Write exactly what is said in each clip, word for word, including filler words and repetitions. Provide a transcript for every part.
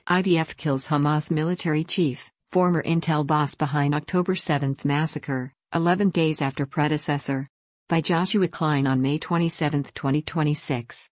I D F kills Hamas military chief, former intel boss behind October seventh massacre, eleven days after predecessor. By Joshua Klein on May twenty-seventh, twenty twenty-six.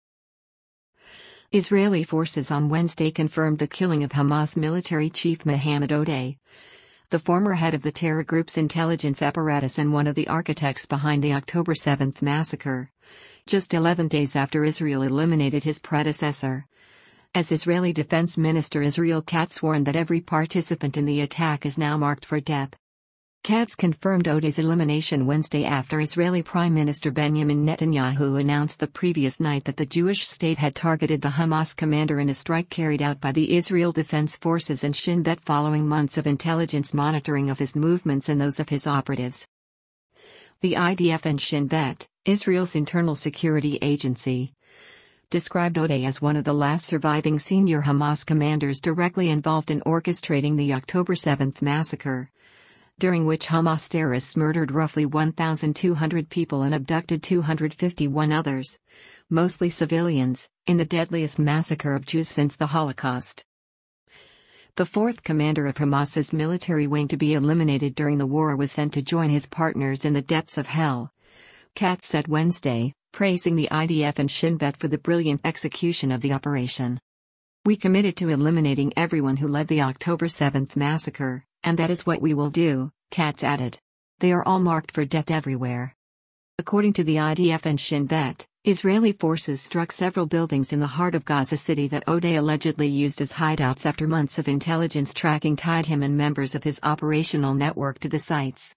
Israeli forces on Wednesday confirmed the killing of Hamas military chief Mohammed Odeh, the former head of the terror group's intelligence apparatus and one of the architects behind the October seventh massacre, just eleven days after Israel eliminated his predecessor. As Israeli Defense Minister Israel Katz warned that every participant in the attack is now marked for death. Katz confirmed Odeh's elimination Wednesday after Israeli Prime Minister Benjamin Netanyahu announced the previous night that the Jewish state had targeted the Hamas commander in a strike carried out by the Israel Defense Forces and Shin Bet following months of intelligence monitoring of his movements and those of his operatives. The I D F and Shin Bet, Israel's internal security agency, described Odeh as one of the last surviving senior Hamas commanders directly involved in orchestrating the October seventh massacre, during which Hamas terrorists murdered roughly one thousand two hundred people and abducted two hundred fifty-one others, mostly civilians, in the deadliest massacre of Jews since the Holocaust. The fourth commander of Hamas's military wing to be eliminated during the war was sent to join his partners in the depths of hell, Katz said Wednesday, praising the I D F and Shin Bet for the brilliant execution of the operation. "We committed to eliminating everyone who led the October seventh massacre, and that is what we will do," Katz added. "They are all marked for death everywhere." According to the I D F and Shin Bet, Israeli forces struck several buildings in the heart of Gaza City that Odeh allegedly used as hideouts after months of intelligence tracking tied him and members of his operational network to the sites.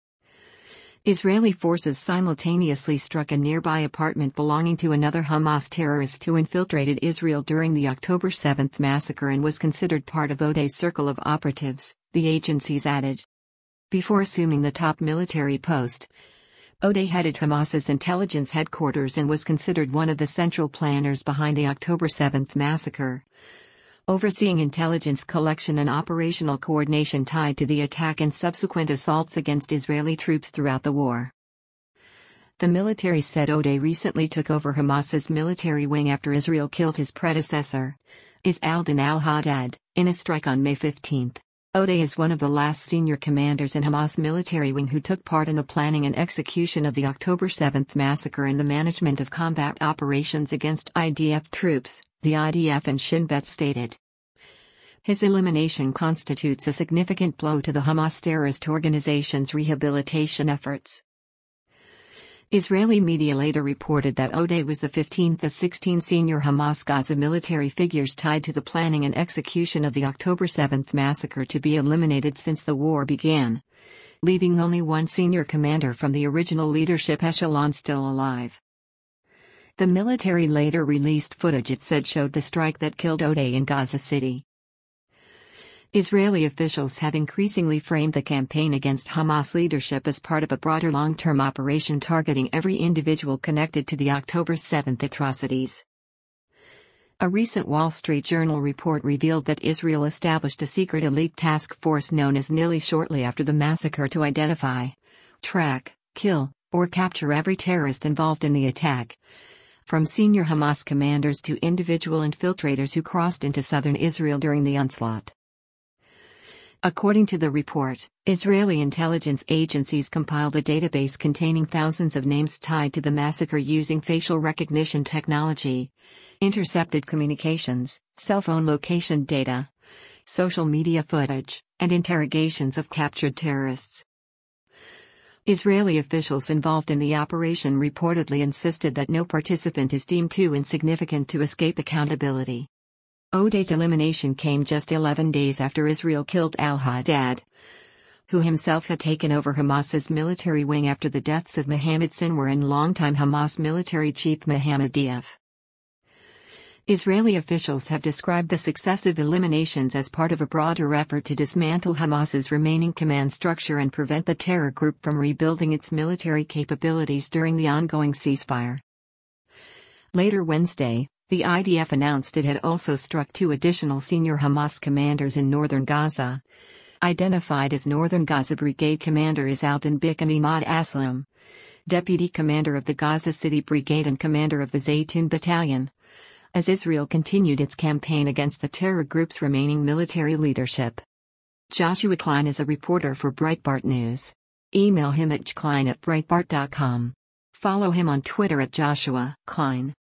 Israeli forces simultaneously struck a nearby apartment belonging to another Hamas terrorist who infiltrated Israel during the October seventh massacre and was considered part of Odeh's circle of operatives, the agencies added. Before assuming the top military post, Odeh headed Hamas's intelligence headquarters and was considered one of the central planners behind the October seventh massacre, overseeing intelligence collection and operational coordination tied to the attack and subsequent assaults against Israeli troops throughout the war. The military said Odeh recently took over Hamas's military wing after Israel killed his predecessor, Izz al-Din al-Haddad, in a strike on May fifteenth. Odeh is one of the last senior commanders in Hamas military wing who took part in the planning and execution of the October seventh massacre and the management of combat operations against I D F troops, the I D F and Shin Bet stated. His elimination constitutes a significant blow to the Hamas terrorist organization's rehabilitation efforts. Israeli media later reported that Odeh was the fifteenth of sixteen senior Hamas Gaza military figures tied to the planning and execution of the October seventh massacre to be eliminated since the war began, leaving only one senior commander from the original leadership echelon still alive. The military later released footage it said showed the strike that killed Odeh in Gaza City. Israeli officials have increasingly framed the campaign against Hamas leadership as part of a broader long-term operation targeting every individual connected to the October seventh atrocities. A recent Wall Street Journal report revealed that Israel established a secret elite task force known as Nili shortly after the massacre to identify, track, kill, or capture every terrorist involved in the attack, from senior Hamas commanders to individual infiltrators who crossed into southern Israel during the onslaught. According to the report, Israeli intelligence agencies compiled a database containing thousands of names tied to the massacre using facial recognition technology, intercepted communications, cell phone location data, social media footage, and interrogations of captured terrorists. Israeli officials involved in the operation reportedly insisted that no participant is deemed too insignificant to escape accountability. Odeh's elimination came just eleven days after Israel killed al-Haddad, who himself had taken over Hamas's military wing after the deaths of Mohammed Sinwar and longtime Hamas military chief Mohammed Deif. Israeli officials have described the successive eliminations as part of a broader effort to dismantle Hamas's remaining command structure and prevent the terror group from rebuilding its military capabilities during the ongoing ceasefire. Later Wednesday, the I D F announced it had also struck two additional senior Hamas commanders in northern Gaza, identified as Northern Gaza Brigade Commander Izz al-Din Bik and Imad Aslam, Deputy Commander of the Gaza City Brigade and Commander of the Zaytun Battalion, as Israel continued its campaign against the terror group's remaining military leadership. Joshua Klein is a reporter for Breitbart News. Email him at jklein at breitbart dot com. Follow him on Twitter at Joshua Klein.